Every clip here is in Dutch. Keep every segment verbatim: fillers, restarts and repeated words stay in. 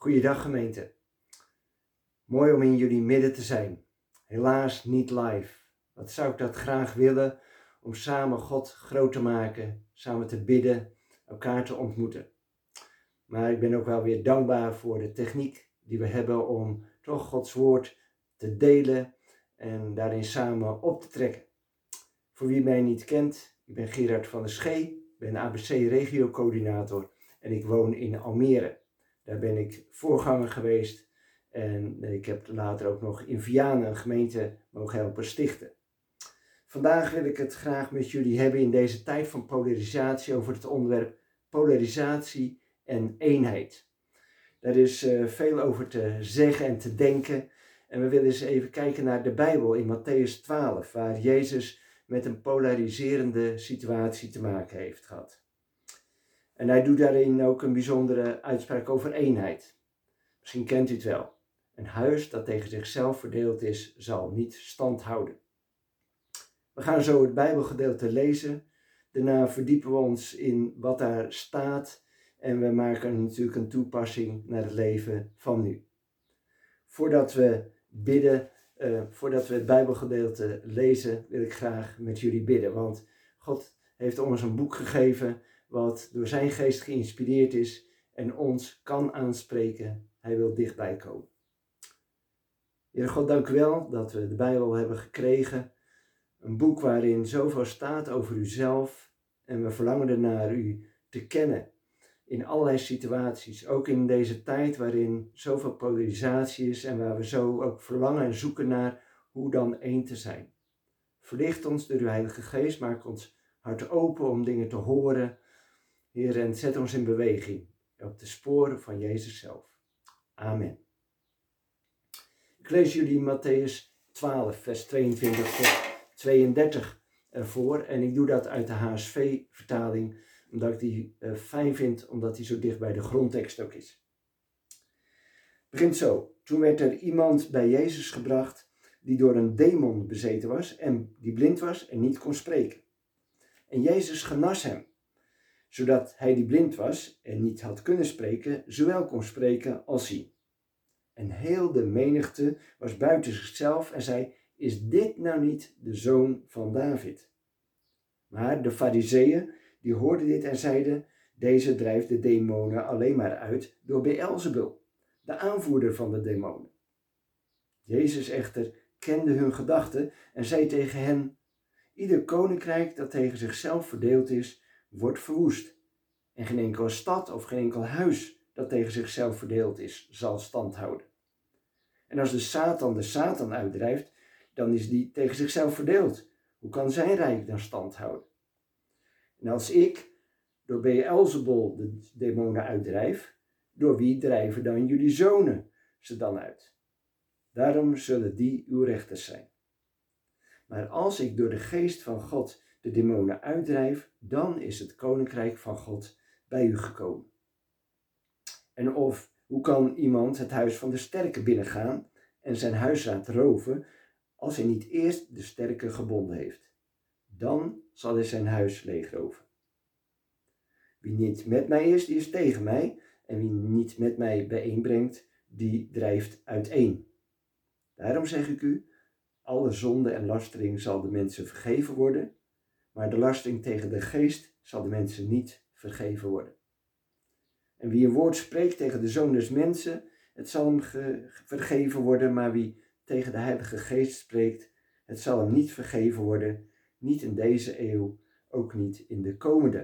Goeiedag gemeente. Mooi om in jullie midden te zijn. Helaas niet live. Wat zou ik dat graag willen om samen God groot te maken, samen te bidden, elkaar te ontmoeten. Maar ik ben ook wel weer dankbaar voor de techniek die we hebben om toch Gods woord te delen en daarin samen op te trekken. Voor wie mij niet kent, ik ben Gerard van der Schee, ben A B C-regiocoördinator en ik woon in Almere. Daar ben ik voorganger geweest en ik heb later ook nog in Vianen een gemeente mogen helpen stichten. Vandaag wil ik het graag met jullie hebben in deze tijd van polarisatie over het onderwerp polarisatie en eenheid. Daar is uh, veel over te zeggen en te denken en we willen eens even kijken naar de Bijbel in Mattheüs twaalf, waar Jezus met een polariserende situatie te maken heeft gehad. En hij doet daarin ook een bijzondere uitspraak over eenheid. Misschien kent u het wel. Een huis dat tegen zichzelf verdeeld is, zal niet stand houden. We gaan zo het Bijbelgedeelte lezen. Daarna verdiepen we ons in wat daar staat. En we maken natuurlijk een toepassing naar het leven van nu. Voordat we bidden, uh, voordat we het Bijbelgedeelte lezen, wil ik graag met jullie bidden. Want God heeft ons een boek gegeven wat door zijn geest geïnspireerd is en ons kan aanspreken. Hij wil dichtbij komen. Heer God, dank u wel dat we de Bijbel hebben gekregen. Een boek waarin zoveel staat over uzelf en we verlangen ernaar u te kennen in allerlei situaties. Ook in deze tijd waarin zoveel polarisatie is en waar we zo ook verlangen en zoeken naar hoe dan één te zijn. Verlicht ons door uw Heilige Geest, maak ons hart open om dingen te horen. Heer, en zet ons in beweging op de sporen van Jezus zelf. Amen. Ik lees jullie Mattheüs twaalf, vers tweeëntwintig tot tweeëndertig ervoor. En ik doe dat uit de H S V-vertaling, omdat ik die uh, fijn vind, omdat die zo dicht bij de grondtekst ook is. Het begint zo. Toen werd er iemand bij Jezus gebracht die door een demon bezeten was en die blind was en niet kon spreken. En Jezus genas hem, zodat hij die blind was en niet had kunnen spreken, zowel kon spreken als zien. En heel de menigte was buiten zichzelf en zei, is dit nou niet de zoon van David? Maar de Farizeeën, die hoorden dit en zeiden, deze drijft de demonen alleen maar uit door Beelzebul, de aanvoerder van de demonen. Jezus echter kende hun gedachten en zei tegen hen, ieder koninkrijk dat tegen zichzelf verdeeld is, wordt verwoest. En geen enkele stad of geen enkel huis dat tegen zichzelf verdeeld is, zal stand houden. En als de Satan de Satan uitdrijft, dan is die tegen zichzelf verdeeld. Hoe kan zijn rijk dan stand houden? En als ik door Beelzebul de demonen uitdrijf, door wie drijven dan jullie zonen ze dan uit? Daarom zullen die uw rechters zijn. Maar als ik door de geest van God de demonen uitdrijf, dan is het koninkrijk van God bij u gekomen. En of, hoe kan iemand het huis van de sterke binnengaan en zijn huisraad roven, als hij niet eerst de sterke gebonden heeft? Dan zal hij zijn huis leegroven. Wie niet met mij is, die is tegen mij, en wie niet met mij bijeenbrengt, die drijft uiteen. Daarom zeg ik u, alle zonde en lastering zal de mensen vergeven worden, maar de lastering tegen de geest zal de mensen niet vergeven worden. En wie een woord spreekt tegen de Zoon des Mensen, het zal hem ge- vergeven worden, maar wie tegen de Heilige Geest spreekt, het zal hem niet vergeven worden, niet in deze eeuw, ook niet in de komende.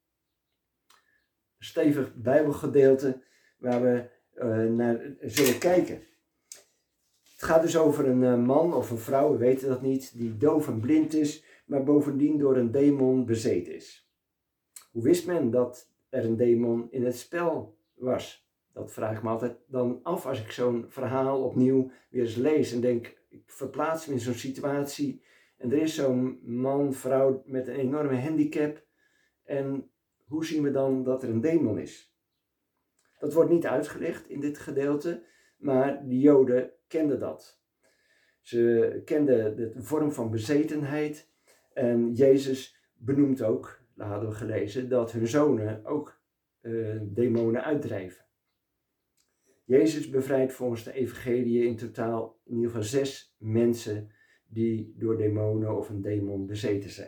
Een stevig Bijbelgedeelte waar we uh, naar zullen kijken. Het gaat dus over een uh, man of een vrouw, we weten dat niet, die doof en blind is, maar bovendien door een demon bezeten is. Hoe wist men dat er een demon in het spel was? Dat vraag ik me altijd dan af als ik zo'n verhaal opnieuw weer eens lees en denk, ik verplaats me in zo'n situatie en er is zo'n man, vrouw met een enorme handicap en hoe zien we dan dat er een demon is? Dat wordt niet uitgelegd in dit gedeelte, maar de Joden kenden dat. Ze kenden de vorm van bezetenheid en Jezus benoemt ook, dat hadden we gelezen, dat hun zonen ook uh, demonen uitdrijven. Jezus bevrijdt volgens de evangelie in totaal in ieder geval zes mensen die door demonen of een demon bezeten zijn.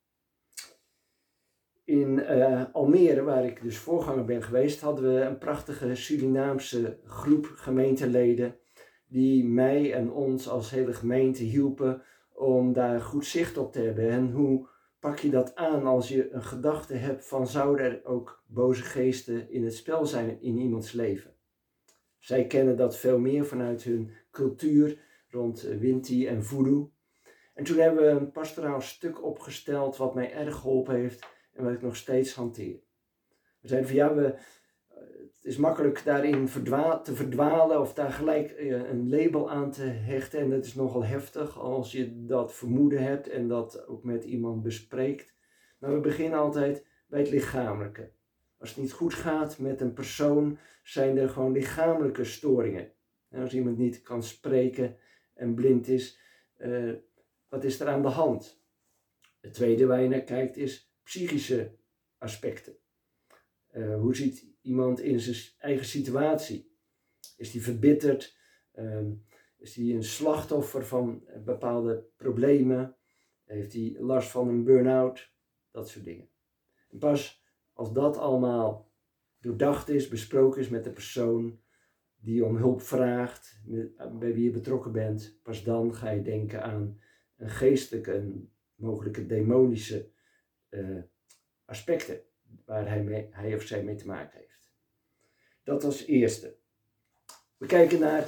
In uh, Almere, waar ik dus voorganger ben geweest, hadden we een prachtige Surinaamse groep gemeenteleden die mij en ons als hele gemeente hielpen om daar goed zicht op te hebben. En hoe pak je dat aan als je een gedachte hebt van zouden er ook boze geesten in het spel zijn in iemands leven? Zij kennen dat veel meer vanuit hun cultuur rond Winti en Voodoo. En toen hebben we een pastoraal stuk opgesteld wat mij erg geholpen heeft en wat ik nog steeds hanteer. We zeiden van ja, we, het is makkelijk daarin verdwa- te verdwalen of daar gelijk een label aan te hechten. En dat is nogal heftig als je dat vermoeden hebt en dat ook met iemand bespreekt. Maar we beginnen altijd bij het lichamelijke. Als het niet goed gaat met een persoon, zijn er gewoon lichamelijke storingen. En als iemand niet kan spreken en blind is, uh, wat is er aan de hand? Het tweede waar je naar kijkt is psychische aspecten. Uh, hoe ziet iemand in zijn eigen situatie? Is die verbitterd? Uh, is die een slachtoffer van bepaalde problemen? Heeft hij last van een burn-out? Dat soort dingen. En pas als dat allemaal doordacht is, besproken is met de persoon die om hulp vraagt, met, bij wie je betrokken bent, pas dan ga je denken aan een geestelijke, een mogelijke demonische uh, aspecten waar hij, mee, hij of zij mee te maken heeft. Dat als eerste. We kijken naar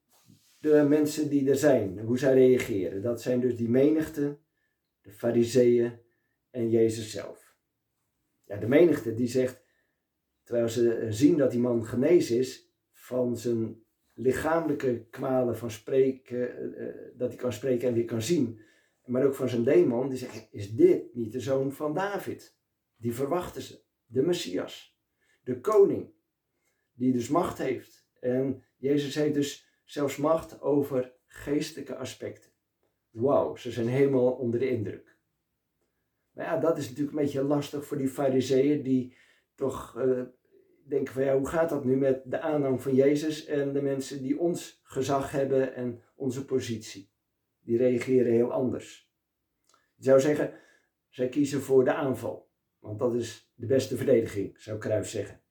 de mensen die er zijn, hoe zij reageren. Dat zijn dus die menigte, de fariseeën en Jezus zelf. Ja, de menigte die zegt, terwijl ze zien dat die man genezen is van zijn lichamelijke kwalen van spreken, uh, dat hij kan spreken en weer kan zien, maar ook van zijn demon, die zegt, is dit niet de zoon van David? Die verwachten ze, de Messias, de koning, die dus macht heeft. En Jezus heeft dus zelfs macht over geestelijke aspecten. Wauw, ze zijn helemaal onder de indruk. Maar ja, dat is natuurlijk een beetje lastig voor die fariseeën die toch uh, denken van ja, hoe gaat dat nu met de aanhang van Jezus en de mensen die ons gezag hebben en onze positie. Die reageren heel anders. Je zou zeggen, zij kiezen voor de aanval, want dat is de beste verdediging, zou Cruijff zeggen.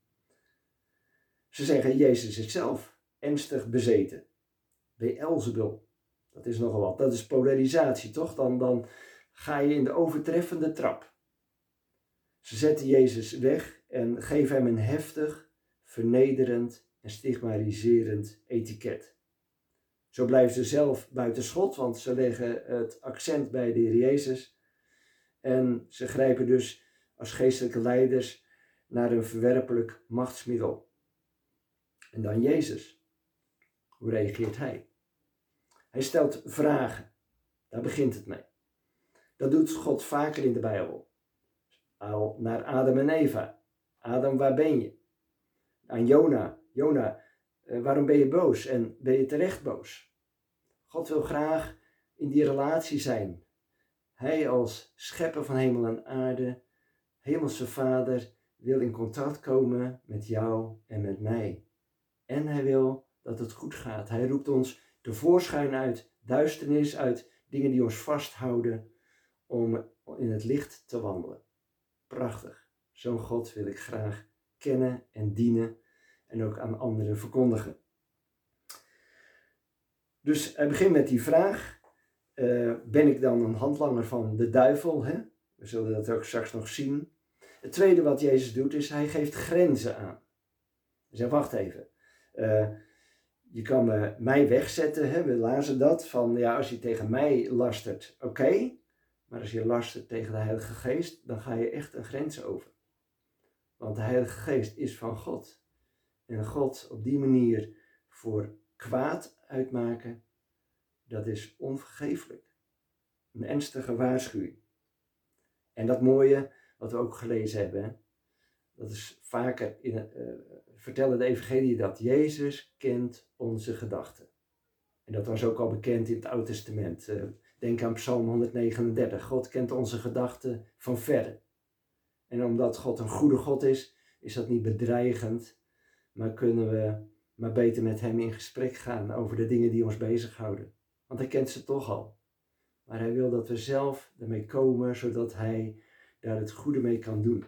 Ze zeggen, Jezus is zelf ernstig bezeten. Beelzebul, dat is nogal wat. Dat is polarisatie, toch? Dan, dan ga je in de overtreffende trap. Ze zetten Jezus weg en geven hem een heftig, vernederend en stigmatiserend etiket. Zo blijven ze zelf buiten schot, want ze leggen het accent bij de Heer Jezus. En ze grijpen dus als geestelijke leiders naar een verwerpelijk machtsmiddel. En dan Jezus. Hoe reageert hij? Hij stelt vragen. Daar begint het mee. Dat doet God vaker in de Bijbel. Al naar Adam en Eva. Adam, waar ben je? Aan Jona. Jona, waarom ben je boos? En ben je terecht boos? God wil graag in die relatie zijn. Hij als schepper van hemel en aarde, hemelse Vader, wil in contact komen met jou en met mij. En hij wil dat het goed gaat. Hij roept ons tevoorschijn uit duisternis, uit dingen die ons vasthouden, om in het licht te wandelen. Prachtig. Zo'n God wil ik graag kennen en dienen en ook aan anderen verkondigen. Dus hij begint met die vraag, uh, ben ik dan een handlanger van de duivel? Hè? We zullen dat ook straks nog zien. Het tweede wat Jezus doet is, hij geeft grenzen aan. Hij zegt, wacht even, uh, je kan me, mij wegzetten, hè? We lazen dat, van ja, als je tegen mij lastert, oké, okay. Maar als je lastert tegen de Heilige Geest, dan ga je echt een grens over. Want de Heilige Geest is van God. En God op die manier voor kwaad uitmaken, dat is onvergeeflijk. Een ernstige waarschuwing. En dat mooie, wat we ook gelezen hebben, dat is vaker, in, uh, vertellen de evangelie dat Jezus kent onze gedachten. En dat was ook al bekend in het Oude Testament. Uh, denk aan Psalm honderdnegenendertig. God kent onze gedachten van verre. En omdat God een goede God is, is dat niet bedreigend, maar kunnen we maar beter met hem in gesprek gaan over de dingen die ons bezighouden. Want hij kent ze toch al. Maar hij wil dat we zelf ermee komen, zodat hij daar het goede mee kan doen.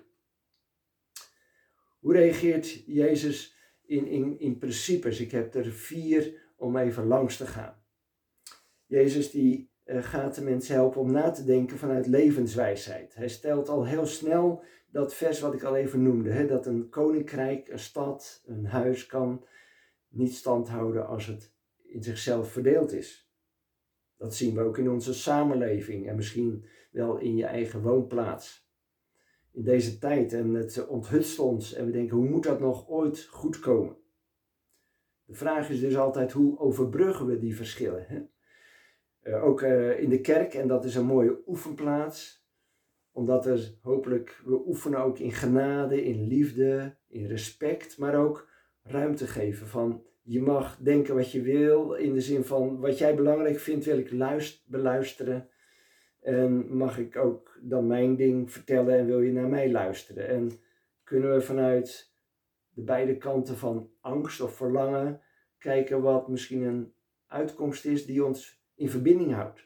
Hoe reageert Jezus in, in, in principes? Ik heb er vier om even langs te gaan. Jezus die uh, gaat de mensen helpen om na te denken vanuit levenswijsheid. Hij stelt al heel snel dat vers wat ik al even noemde. Hè, dat een koninkrijk, een stad, een huis kan niet stand houden als het in zichzelf verdeeld is. Dat zien we ook in onze samenleving en misschien wel in je eigen woonplaats. In deze tijd en het onthutst ons en we denken, hoe moet dat nog ooit goed komen? De vraag is dus altijd, hoe overbruggen we die verschillen? Hè? Uh, ook uh, in de kerk, en dat is een mooie oefenplaats, omdat er hopelijk, we oefenen ook in genade, in liefde, in respect, maar ook ruimte geven van, je mag denken wat je wil, in de zin van, wat jij belangrijk vindt wil ik luist, beluisteren. En mag ik ook dan mijn ding vertellen en wil je naar mij luisteren? En kunnen we vanuit de beide kanten van angst of verlangen kijken wat misschien een uitkomst is die ons in verbinding houdt.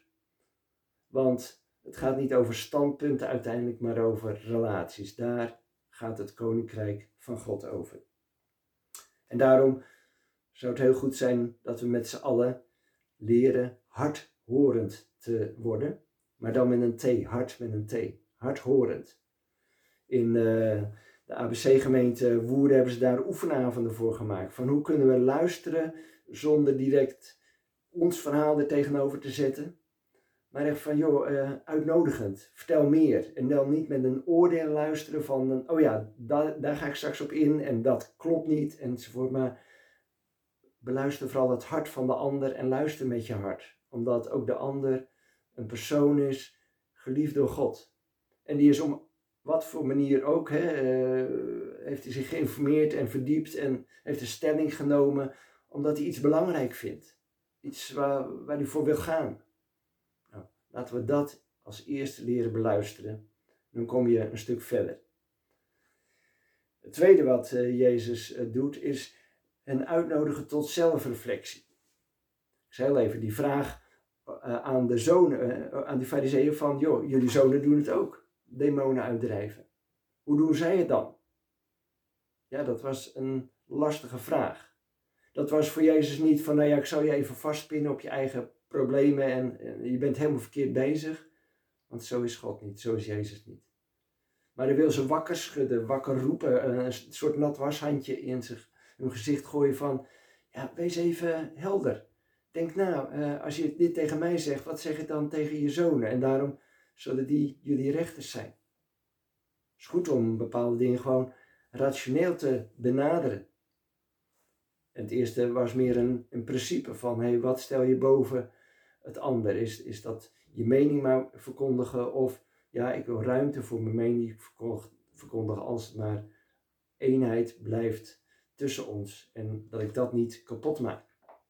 Want het gaat niet over standpunten uiteindelijk, maar over relaties. Daar gaat het koninkrijk van God over. En daarom zou het heel goed zijn dat we met z'n allen leren hardhorend te worden. Maar dan met een T, hart met een T, hardhorend. In uh, de A B C-gemeente Woerden hebben ze daar oefenavonden voor gemaakt. Van hoe kunnen we luisteren zonder direct ons verhaal er tegenover te zetten. Maar echt van, joh, uh, uitnodigend, vertel meer. En dan niet met een oordeel luisteren van, oh ja, da- daar ga ik straks op in en dat klopt niet enzovoort. Maar beluister vooral het hart van de ander en luister met je hart. Omdat ook de ander een persoon is, geliefd door God. En die is om wat voor manier ook, hè, uh, heeft hij zich geïnformeerd en verdiept en heeft een stelling genomen, omdat hij iets belangrijk vindt. Iets waar, waar hij voor wil gaan. Nou, laten we dat als eerste leren beluisteren. Dan kom je een stuk verder. Het tweede wat uh, Jezus uh, doet, is hen uitnodigen tot zelfreflectie. Ik zei al even die vraag uh, aan de zonen, uh, aan die farizeeën van, joh, jullie zonen doen het ook. Demonen uitdrijven. Hoe doen zij het dan? Ja, dat was een lastige vraag. Dat was voor Jezus niet van, nou ja, ik zal je even vastpinnen op je eigen problemen en, en je bent helemaal verkeerd bezig. Want zo is God niet, zo is Jezus niet. Maar hij wil ze wakker schudden, wakker roepen, een soort nat washandje in zich, hun gezicht gooien van, ja, wees even helder. Denk na, uh, als je dit tegen mij zegt, wat zeg je dan tegen je zonen? En daarom zullen die jullie rechters zijn. Het is goed om bepaalde dingen gewoon rationeel te benaderen. En het eerste was meer een, een principe van, hé, hey, wat stel je boven het ander? Is, is dat je mening maar verkondigen of, ja, ik wil ruimte voor mijn mening verkondigen als het maar eenheid blijft tussen ons en dat ik dat niet kapot maak.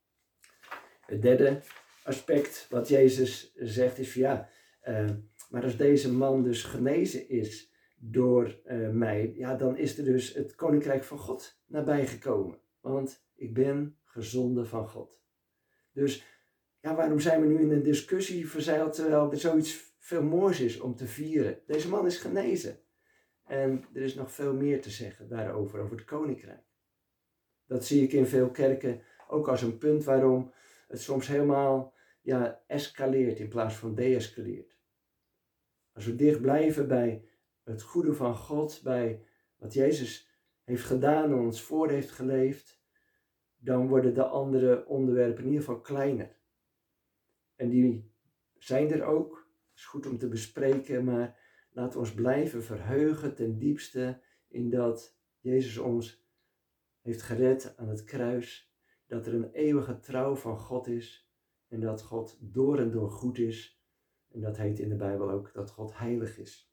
Het derde aspect wat Jezus zegt is van, ja, uh, maar als deze man dus genezen is door uh, mij, ja, dan is er dus het koninkrijk van God nabijgekomen. Want ik ben gezonden van God. Dus ja, waarom zijn we nu in een discussie verzeild terwijl er zoiets veel moois is om te vieren? Deze man is genezen. En er is nog veel meer te zeggen daarover, over het koninkrijk. Dat zie ik in veel kerken ook als een punt waarom het soms helemaal ja, escaleert in plaats van deescaleert. Als we dicht blijven bij het goede van God, bij wat Jezus heeft gedaan en ons voor heeft geleefd, dan worden de andere onderwerpen in ieder geval kleiner. En die zijn er ook, het is goed om te bespreken, maar laten we ons blijven verheugen ten diepste in dat Jezus ons heeft gered aan het kruis, dat er een eeuwige trouw van God is en dat God door en door goed is. En dat heet in de Bijbel ook dat God heilig is.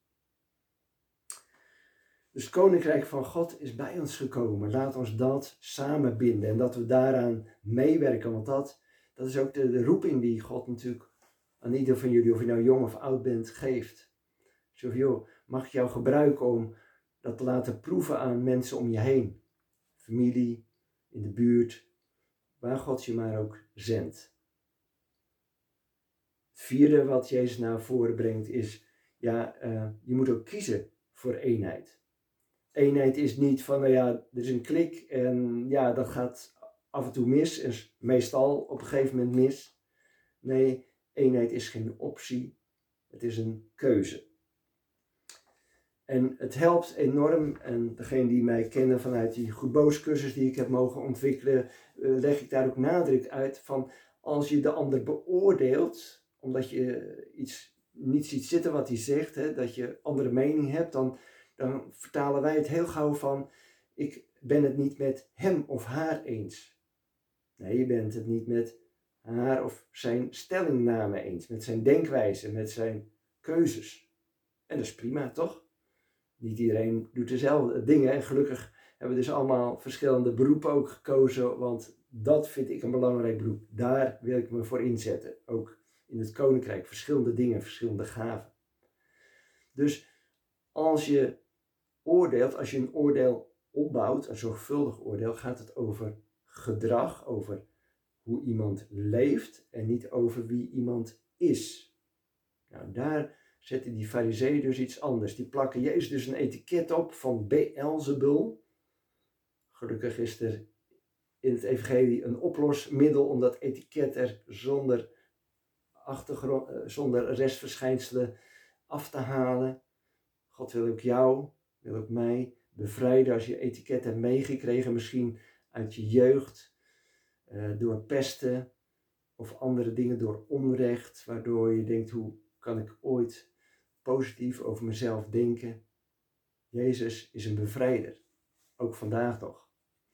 Dus het koninkrijk van God is bij ons gekomen. Laat ons dat samenbinden en dat we daaraan meewerken. Want dat, dat is ook de, de roeping die God natuurlijk aan ieder van jullie, of je nou jong of oud bent, geeft. Zo van, joh, mag ik jou gebruiken om dat te laten proeven aan mensen om je heen. Familie, in de buurt, waar God je maar ook zendt. Het vierde wat Jezus naar voren brengt is, ja, uh, je moet ook kiezen voor eenheid. Eenheid is niet van, nou ja, er is een klik en ja, dat gaat af en toe mis, en meestal op een gegeven moment mis. Nee, eenheid is geen optie, het is een keuze. En het helpt enorm, en degene die mij kennen vanuit die goed boos cursus die ik heb mogen ontwikkelen, leg ik daar ook nadruk uit van, als je de ander beoordeelt, omdat je iets niet ziet zitten wat hij zegt, hè, dat je andere mening hebt, dan, dan vertalen wij het heel gauw van, ik ben het niet met hem of haar eens. Nee, je bent het niet met haar of zijn stellingname eens, met zijn denkwijze, met zijn keuzes. En dat is prima, toch? Niet iedereen doet dezelfde dingen en gelukkig hebben we dus allemaal verschillende beroepen ook gekozen, want dat vind ik een belangrijk beroep. Daar wil ik me voor inzetten, ook in het koninkrijk, verschillende dingen, verschillende gaven. Dus als je oordeelt, als je een oordeel opbouwt, een zorgvuldig oordeel, gaat het over gedrag, over hoe iemand leeft en niet over wie iemand is. Nou, daar zetten die farizeeën dus iets anders. Die plakken Jezus dus een etiket op van Beelzebul. Gelukkig is er in het evangelie een oplosmiddel om dat etiket er zonder, achtergrond, zonder restverschijnselen af te halen. God wil ook jou, wil ook mij bevrijden als je etiket hebt meegekregen, misschien uit je jeugd, uh, door pesten of andere dingen, door onrecht, waardoor je denkt, hoe kan ik ooit positief over mezelf denken? Jezus is een bevrijder, ook vandaag nog.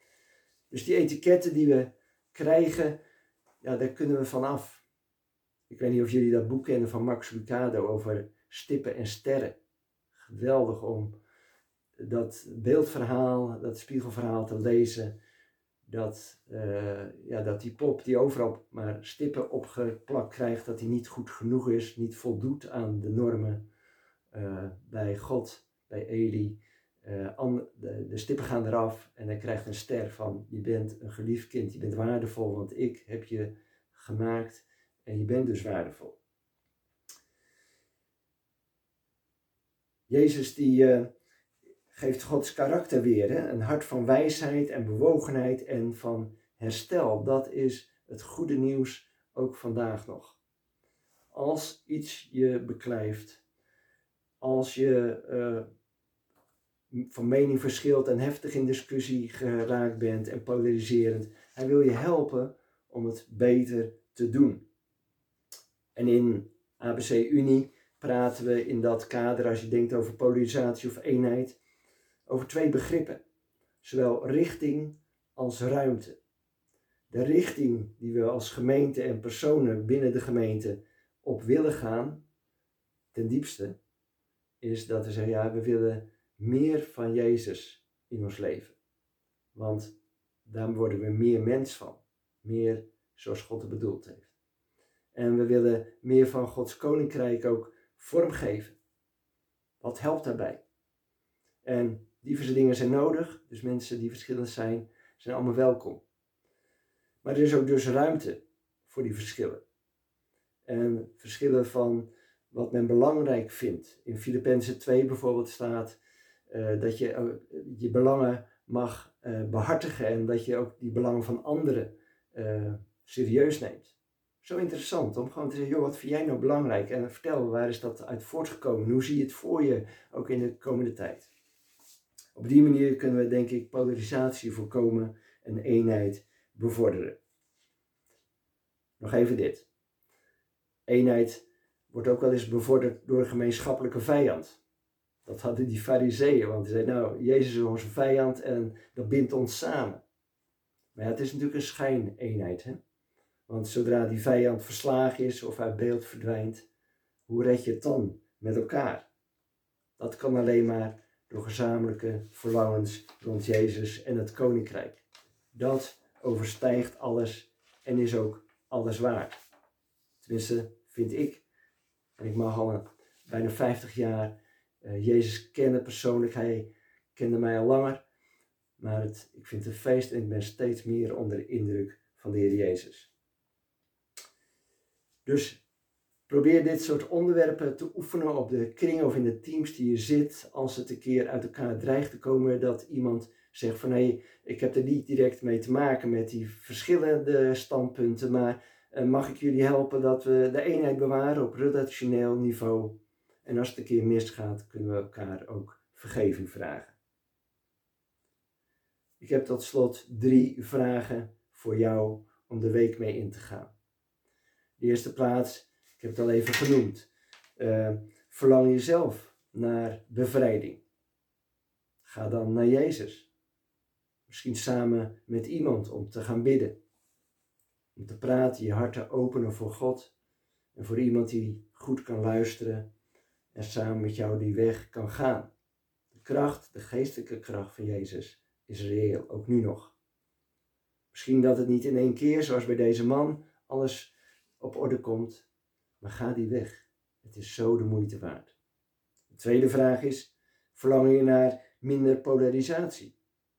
Dus die etiketten die we krijgen, ja, daar kunnen we vanaf. Ik weet niet of jullie dat boek kennen van Max Lucado over stippen en sterren. Geweldig om dat beeldverhaal, dat spiegelverhaal te lezen. Dat, uh, ja, dat die pop die overal maar stippen opgeplakt krijgt, dat die niet goed genoeg is, niet voldoet aan de normen uh, bij God, bij Eli. Uh, an, de, de stippen gaan eraf en hij krijgt een ster van, je bent een geliefd kind, je bent waardevol, want ik heb je gemaakt en je bent dus waardevol. Jezus die uh, geeft Gods karakter weer, hè? Een hart van wijsheid en bewogenheid en van herstel. Dat is het goede nieuws ook vandaag nog. Als iets je beklijft, als je uh, van mening verschilt en heftig in discussie geraakt bent en polariserend, hij wil je helpen om het beter te doen. En in A B C Unie praten we in dat kader, als je denkt over polarisatie of eenheid, over twee begrippen. Zowel richting als ruimte. De richting die we als gemeente en personen binnen de gemeente op willen gaan, ten diepste, is dat we zeggen, ja, we willen meer van Jezus in ons leven. Want daar worden we meer mens van. Meer zoals God het bedoeld heeft. En we willen meer van Gods koninkrijk ook vormgeven. Wat helpt daarbij? En diverse dingen zijn nodig, dus mensen die verschillend zijn, zijn allemaal welkom. Maar er is ook dus ruimte voor die verschillen. En verschillen van wat men belangrijk vindt. In Filippenzen twee bijvoorbeeld staat uh, dat je uh, je belangen mag uh, behartigen en dat je ook die belangen van anderen uh, serieus neemt. Zo interessant om gewoon te zeggen, joh, wat vind jij nou belangrijk? En vertel, waar is dat uit voortgekomen? Hoe zie je het voor je, ook in de komende tijd? Op die manier kunnen we, denk ik, polarisatie voorkomen en eenheid bevorderen. Nog even dit. Eenheid wordt ook wel eens bevorderd door een gemeenschappelijke vijand. Dat hadden die farizeeën, want die zeiden, nou, Jezus is onze vijand en dat bindt ons samen. Maar ja, het is natuurlijk een schijneenheid, hè? Want zodra die vijand verslagen is of uit beeld verdwijnt, hoe red je het dan met elkaar? Dat kan alleen maar door gezamenlijke verlangens rond Jezus en het koninkrijk. Dat overstijgt alles en is ook alles waard. Tenminste, vind ik. En ik mag al bijna vijftig jaar uh, Jezus kennen persoonlijk. Hij kende mij al langer. Maar het, ik vind het een feest en ik ben steeds meer onder de indruk van van de Heer Jezus. Dus probeer dit soort onderwerpen te oefenen op de kring of in de teams die je zit. Als het een keer uit elkaar dreigt te komen dat iemand zegt van hé, hey, ik heb er niet direct mee te maken met die verschillende standpunten, maar uh, mag ik jullie helpen dat we de eenheid bewaren op redactioneel niveau. En als het een keer misgaat, kunnen we elkaar ook vergeving vragen. Ik heb tot slot drie vragen voor jou om de week mee in te gaan. De eerste plaats, ik heb het al even genoemd. Uh, verlang je zelf naar bevrijding? Ga dan naar Jezus. Misschien samen met iemand om te gaan bidden. Om te praten, je hart te openen voor God. En voor iemand die goed kan luisteren. En samen met jou die weg kan gaan. De kracht, de geestelijke kracht van Jezus is reëel, ook nu nog. Misschien dat het niet in één keer, zoals bij deze man, alles op orde komt. Maar ga die weg. Het is zo de moeite waard. De tweede vraag is, verlang je naar minder polarisatie?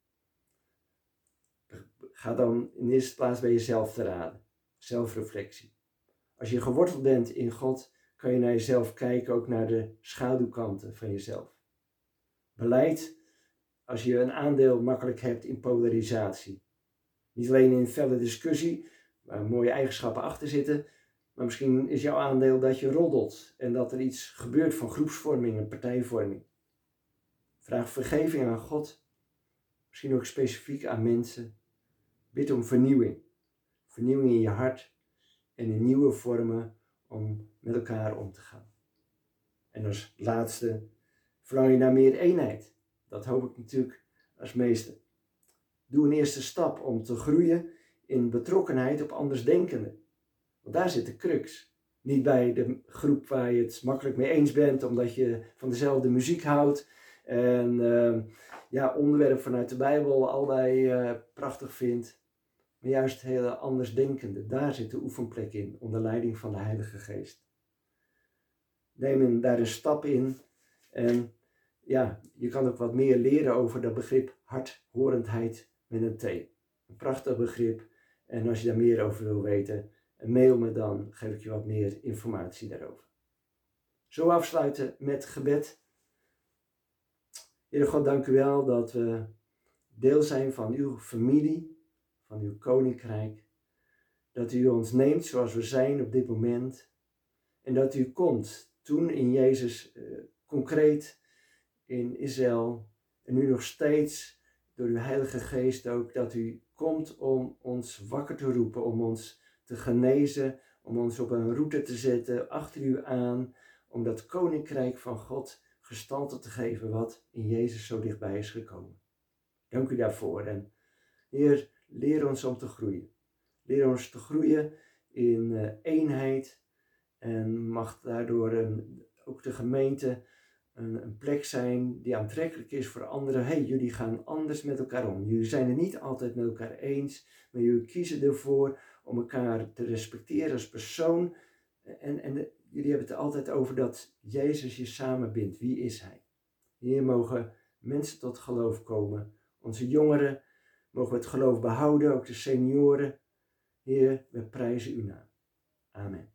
Ga dan in de eerste plaats bij jezelf te raden. Zelfreflectie. Als je geworteld bent in God, kan je naar jezelf kijken, ook naar de schaduwkanten van jezelf. Beleid als je een aandeel makkelijk hebt in polarisatie. Niet alleen in felle discussie, waar mooie eigenschappen achter zitten, maar misschien is jouw aandeel dat je roddelt en dat er iets gebeurt van groepsvorming en partijvorming. Vraag vergeving aan God, misschien ook specifiek aan mensen. Bid om vernieuwing. Vernieuwing in je hart en in nieuwe vormen om met elkaar om te gaan. En als laatste, verlang je naar meer eenheid. Dat hoop ik natuurlijk als meeste. Doe een eerste stap om te groeien in betrokkenheid op andersdenkenden. Want daar zit de crux. Niet bij de groep waar je het makkelijk mee eens bent, omdat je van dezelfde muziek houdt. En uh, ja, onderwerp vanuit de Bijbel allebei uh, prachtig vindt. Maar juist hele andersdenkenden. Daar zit de oefenplek in, onder leiding van de Heilige Geest. Neem een, daar een stap in. En ja, je kan ook wat meer leren over dat begrip hardhorendheid met een T. Een prachtig begrip. En als je daar meer over wil weten, mail me dan, geef ik je wat meer informatie daarover. Zo afsluiten met gebed. Heere God, dank u wel dat we deel zijn van uw familie, van uw koninkrijk. Dat u ons neemt zoals we zijn op dit moment. En dat u komt toen in Jezus uh, concreet in Israël. En nu nog steeds door uw Heilige Geest ook. Dat u komt om ons wakker te roepen, om ons te genezen. Om ons op een route te zetten, achter u aan. Om dat koninkrijk van God gestalte te geven wat in Jezus zo dichtbij is gekomen. Dank u daarvoor. En Heer, leer ons om te groeien. Leer ons te groeien in uh, eenheid. En mag daardoor een, ook de gemeente een, een plek zijn die aantrekkelijk is voor anderen. Hey, jullie gaan anders met elkaar om. Jullie zijn het niet altijd met elkaar eens. Maar jullie kiezen ervoor om elkaar te respecteren als persoon. En, en de, jullie hebben het altijd over dat Jezus je samenbindt. Wie is Hij? Hier mogen mensen tot geloof komen. Onze jongeren mogen we het geloof behouden. Ook de senioren. Heer, we prijzen uw naam. Amen.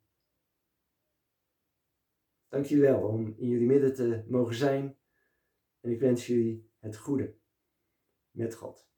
Dank jullie wel om in jullie midden te mogen zijn. En ik wens jullie het goede met God.